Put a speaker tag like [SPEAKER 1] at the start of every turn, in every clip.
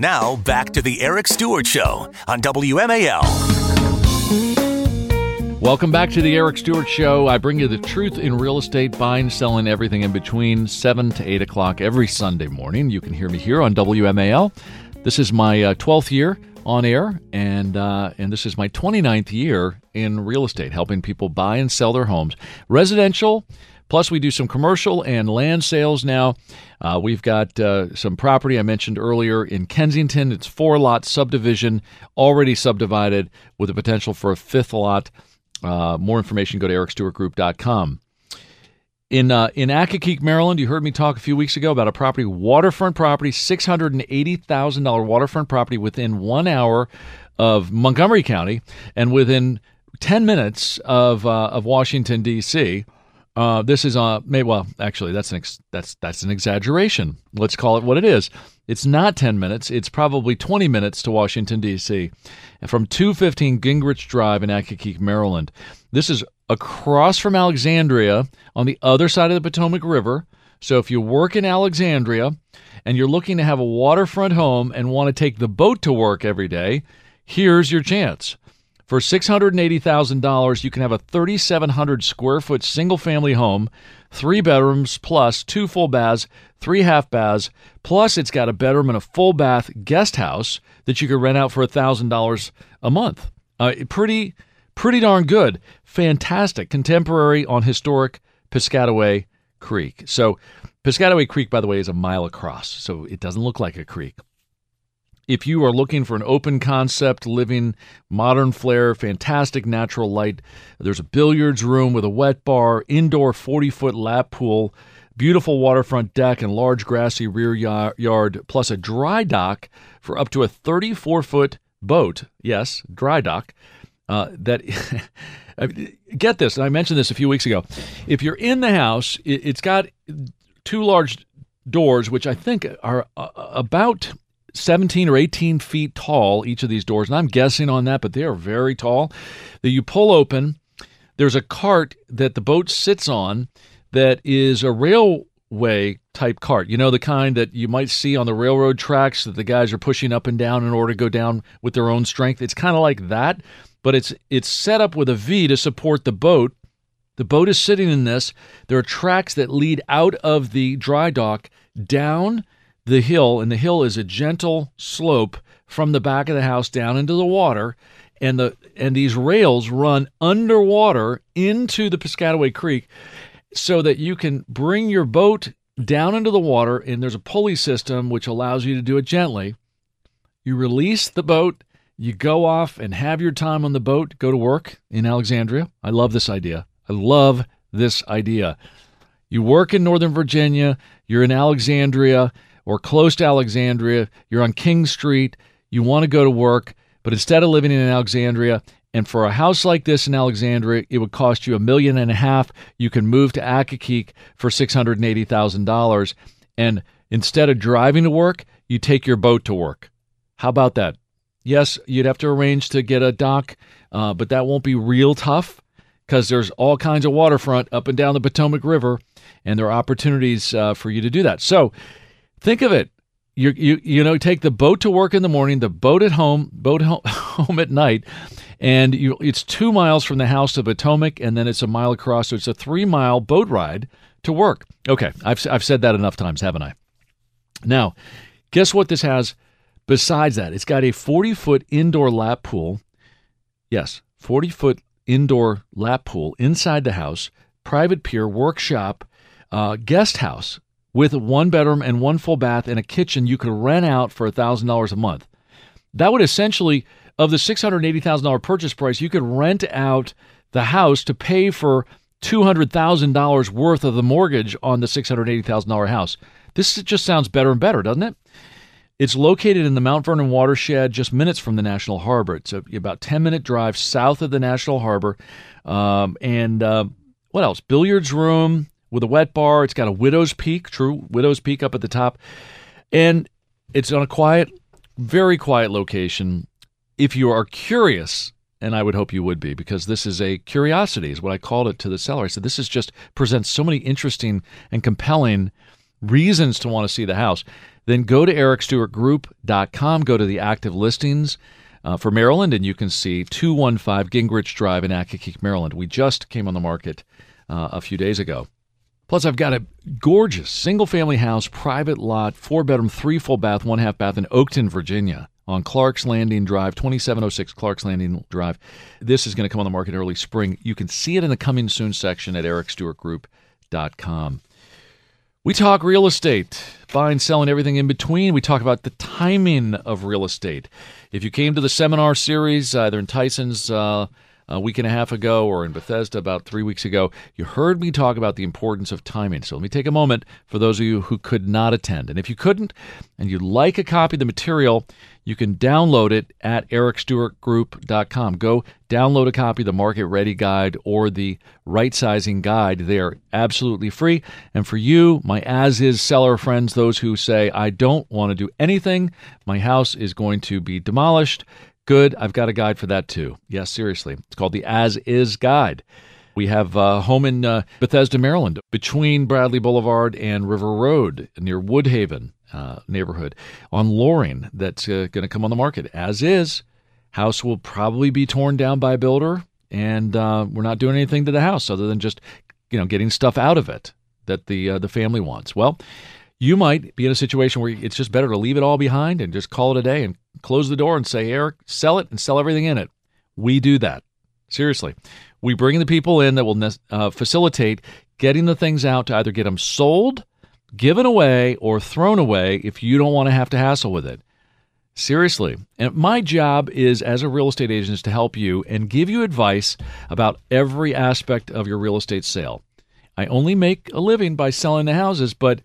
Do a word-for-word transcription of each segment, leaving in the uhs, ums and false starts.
[SPEAKER 1] Now, back to the Eric Stewart Show on W M A L.
[SPEAKER 2] Welcome back to the Eric Stewart Show. I bring you the truth in real estate, buying, selling, everything in between, seven to eight o'clock every Sunday morning. You can hear me here on W M A L. This is my uh, twelfth year on air, and uh, and this is my twenty-ninth year in real estate, helping people buy and sell their homes. Residential, plus we do some commercial and land sales now. Uh, we've got uh, some property I mentioned earlier in Kensington. It's four-lot subdivision, already subdivided with the potential for a fifth lot. Uh, more information, go to eric stewart group dot com. In uh, in Accokeek, Maryland, you heard me talk a few weeks ago about a property, waterfront property, six hundred eighty thousand dollars waterfront property within one hour of Montgomery County and within ten minutes of uh, of Washington, D C Uh, this is uh, maybe, well, actually, that's an ex- that's that's an exaggeration. Let's call it what it is. It's not ten minutes. It's probably twenty minutes to Washington, D C from two fifteen Gingrich Drive in Accokeek, Maryland. This is across from Alexandria on the other side of the Potomac River. So if you work in Alexandria and you're looking to have a waterfront home and want to take the boat to work every day, here's your chance. For six hundred eighty thousand dollars, you can have a thirty-seven hundred square foot single-family home, three bedrooms plus two full baths, three half baths, plus it's got a bedroom and a full bath guest house that you could rent out for one thousand dollars a month. Uh, pretty, pretty darn good. Fantastic. Contemporary on historic Piscataway Creek. So Piscataway Creek, by the way, is a mile across, so it doesn't look like a creek. If you are looking for an open concept, living, modern flair, fantastic natural light, there's a billiards room with a wet bar, indoor forty-foot lap pool, beautiful waterfront deck and large grassy rear yard, plus a dry dock for up to a thirty-four foot boat. Yes, dry dock. Uh, that get this, and I mentioned this a few weeks ago. If you're in the house, it's got two large doors, which I think are about seventeen or eighteen feet tall, each of these doors, and I'm guessing on that, but they are very tall, that you pull open. There's a cart that the boat sits on that is a railway type cart. You know, the kind that you might see on the railroad tracks that the guys are pushing up and down in order to go down with their own strength. It's kind of like that, but it's it's set up with a V to support the boat. The boat is sitting in this. There are tracks that lead out of the dry dock down the hill, and the hill is a gentle slope from the back of the house down into the water, and the and these rails run underwater into the Piscataway Creek so that you can bring your boat down into the water, and there's a pulley system which allows you to do it gently. You release the boat, you go off and have your time on the boat, go to work in Alexandria. I love this idea. I love this idea. You work in Northern Virginia, you're in Alexandria, or close to Alexandria, you're on King Street, you want to go to work, but instead of living in Alexandria, and for a house like this in Alexandria, it would cost you a million and a half, you can move to Accokeek for six hundred eighty thousand dollars, and instead of driving to work, you take your boat to work. How about that? Yes, you'd have to arrange to get a dock, uh, but that won't be real tough because there's all kinds of waterfront up and down the Potomac River, and there are opportunities uh, for you to do that. So, think of it. You you you know, take the boat to work in the morning, the boat at home, boat home, home at night, and you it's two miles from the house to Potomac, and then it's a mile across, so it's a three-mile boat ride to work. Okay, I've I've said that enough times, haven't I? Now, guess what this has besides that? It's got a forty-foot indoor lap pool. Yes, forty-foot indoor lap pool inside the house, private pier, workshop, uh, guest house, with one bedroom and one full bath and a kitchen you could rent out for one thousand dollars a month. That would essentially, of the six hundred eighty thousand dollars purchase price, you could rent out the house to pay for two hundred thousand dollars worth of the mortgage on the six hundred eighty thousand dollars house. This just sounds better and better, doesn't it? It's located in the Mount Vernon watershed, just minutes from the National Harbor. It's a, about ten-minute drive south of the National Harbor. Um, and uh, what else? Billiards room with a wet bar. It's got a Widow's Peak, true Widow's Peak up at the top. And it's on a quiet, very quiet location. If you are curious, and I would hope you would be, because this is a curiosity, is what I called it to the seller. I said, this is just presents so many interesting and compelling reasons to want to see the house, then go to eric stewart group dot com, go to the active listings uh, for Maryland, and you can see two one five Gingrich Drive in Accokeek, Maryland. We just came on the market uh, a few days ago. Plus, I've got a gorgeous single-family house, private lot, four-bedroom, three full bath, one half bath in Oakton, Virginia, on Clark's Landing Drive, twenty-seven oh six Clark's Landing Drive. This is going to come on the market early spring. You can see it in the Coming Soon section at eric stewart group dot com. We talk real estate, buying, selling, everything in between. We talk about the timing of real estate. If you came to the seminar series, either in Tyson's uh, a week and a half ago or in Bethesda about three weeks ago, you heard me talk about the importance of timing. So let me take a moment for those of you who could not attend. And if you couldn't and you'd like a copy of the material, you can download it at eric stewart group dot com. Go download a copy of the Market Ready Guide or the Right Sizing Guide. They are absolutely free. And for you, my as-is seller friends, those who say, I don't want to do anything, my house is going to be demolished, good, I've got a guide for that too. Yes, seriously. It's called the As-Is Guide. We have a home in uh, Bethesda, Maryland, between Bradley Boulevard and River Road near Woodhaven uh, neighborhood on Loring that's uh, going to come on the market. As is, house will probably be torn down by a builder, and uh, we're not doing anything to the house other than just, you know, getting stuff out of it that the uh, the family wants. Well, you might be in a situation where it's just better to leave it all behind and just call it a day and close the door and say, Eric, sell it and sell everything in it. We do that. Seriously. We bring the people in that will uh, facilitate getting the things out to either get them sold, given away, or thrown away if you don't want to have to hassle with it. Seriously. And my job is, as a real estate agent, is to help you and give you advice about every aspect of your real estate sale. I only make a living by selling the houses, but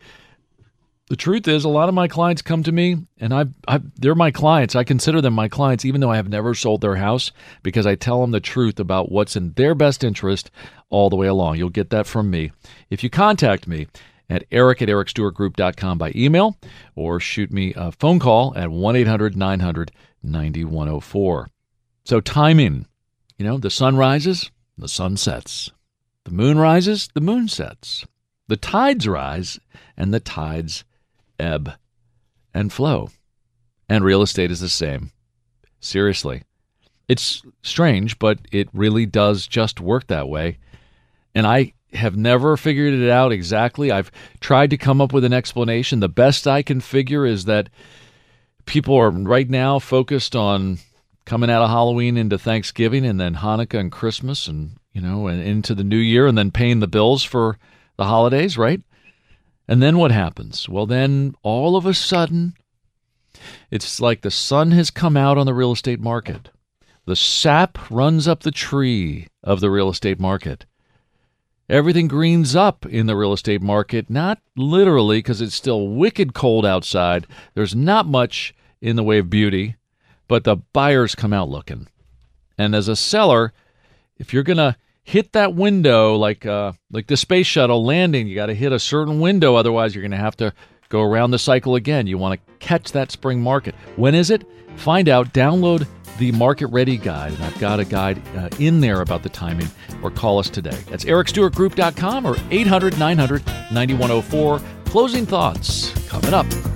[SPEAKER 2] the truth is, a lot of my clients come to me, and I, I, they're my clients. I consider them my clients, even though I have never sold their house, because I tell them the truth about what's in their best interest all the way along. You'll get that from me if you contact me at eric at eric stewart group dot com by email, or shoot me a phone call at one eight hundred nine hundred ninety-one oh four. So timing, you know, the sun rises, the sun sets. The moon rises, the moon sets. The tides rise, and the tides ebb and flow. And real estate is the same. Seriously. It's strange, but it really does just work that way. And I have never figured it out exactly. I've tried to come up with an explanation. The best I can figure is that people are right now focused on coming out of Halloween into Thanksgiving and then Hanukkah and Christmas and, you know, and into the new year and then paying the bills for the holidays, right? And then what happens? Well, then all of a sudden, it's like the sun has come out on the real estate market. The sap runs up the tree of the real estate market. Everything greens up in the real estate market, not literally because it's still wicked cold outside. There's not much in the way of beauty, but the buyers come out looking. And as a seller, if you're going to hit that window like uh, like the space shuttle landing, you got to hit a certain window, otherwise you're going to have to go around the cycle again. You want to catch that spring market. When is it? Find out. Download the Market Ready Guide, and I've got a guide uh, in there about the timing, or call us today. That's eric stewart group dot com or eight hundred nine hundred ninety-one oh four. Closing thoughts coming up.